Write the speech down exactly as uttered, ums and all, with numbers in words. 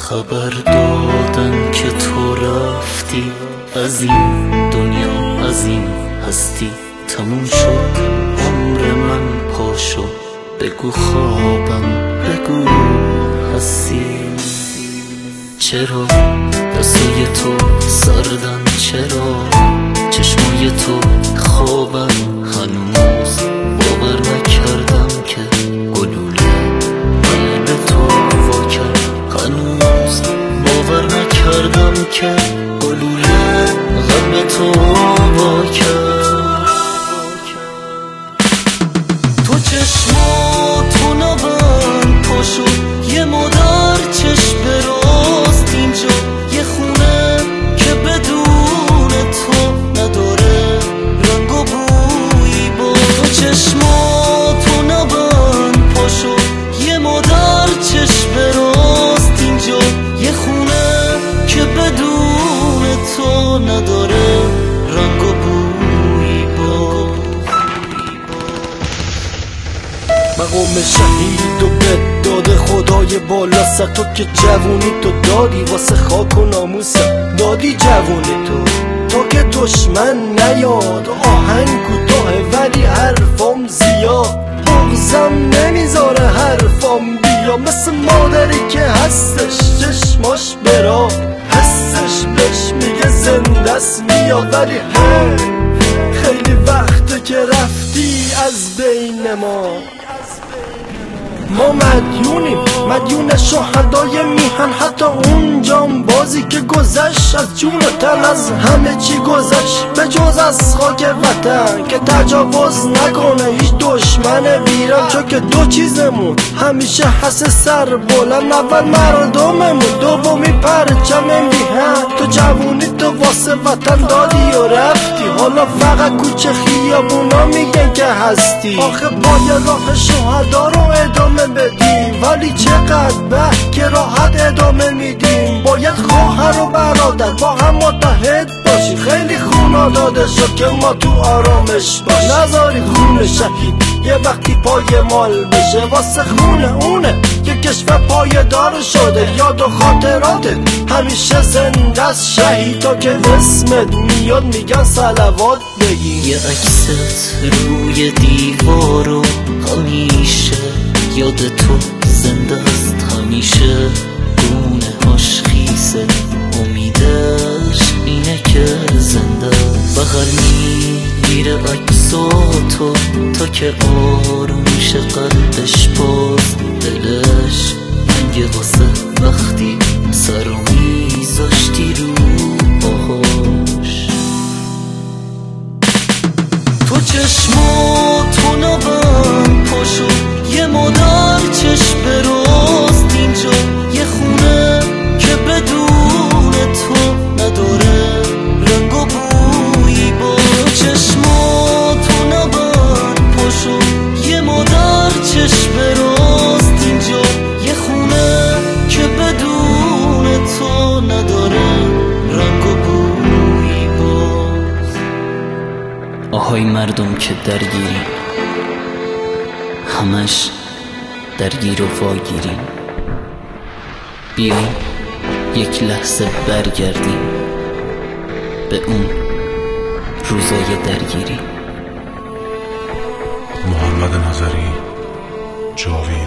خبر دادن که تو رفتی از این دنیا، از این هستی. تموم شد عمر من، پاشو بگو خوابم، بگو هستی. چرا دستای تو سردن، چرا چشمای تو خوابن؟ هنوز باور نکردم که گلوله قلب تو وا کرد. هنوز باور نکردم که گلوله قلب تو وا کرد. تو چشماتو نبند، پاشو یه مادر چشم براست اینجا. یه خونه که بدون تو نداره رنگ و بویی. با تو چشماتو نبند، پاشو یه مادر چشم براست اینجا. یه خونه که بدون تو نداره رنگ و بویی. با مقام شهید و به داده خدای بالا سر تو که جوونی تو دادی واسه خاک و ناموسم، دادی جوونی تو تو که دشمن نیاد. آهنگ کوتاهه ولی حرفام زیاد، بغزم نمیذاره حرفام بیا. مثل مادری که هستش چشماش برا هستش، بهش میگه زندست میاد. ولی هی خیلی وقته که رفتی از بین ما. ما مدیونیم، مدیون شهدای میهن. حتی اون جانبازی که گذشت از جون تن، از همه چی گذشت به جز از خاک وطن. که تجاوز نکنه هیچ دشمن بیرم، چون که دو چیزمون همیشه هست سر بلند. اول مردممون، دومی پرچم میهن. تو جوونی تو واسه وطن دادی و رفتی، حالا فقط کوچه خیابونا میگن که هستی. آخه پای راه شهدا رو ادامه بدیم، ولی چقدر به که راحت ادامه میدیم. باید خواهر و برادر با هم متحد باشی. خیلی خونا داده شد که ما تو آرامش باش. نذاری خون شهید یه وقتی پای مال بشه. واسه خون اونه که کشور پایدار شده. یاد و خاطراتت همیشه زنده است شهید. تا که اسمت میاد میگن صلوات بگی. یه عکست روی دیوارو همیشه یاد تو زنده است. همیشه گونه هاش خیسه، امیدش اینه که زنده است. بغل میگیره عکساتو تا که آروم شه قلبش. باز دلش منگه واسه وقتی سرو میذاشتی رو پاهاش. تو چشماتو نبند، پاشو یه مادر چشم براست اینجا. یه خونه که بدون تو نداره رنگ و بویی. با چشماتو نبند، پاشو یه مادر چشم براست اینجا. یه خونه که بدون تو نداره رنگ و بویی. باز آهای مردم که درگیری، همش درگیر و واگیریم. بیاین یک لحظه برگردیم به اون روزای درگیری. محمد نظری، جاوید.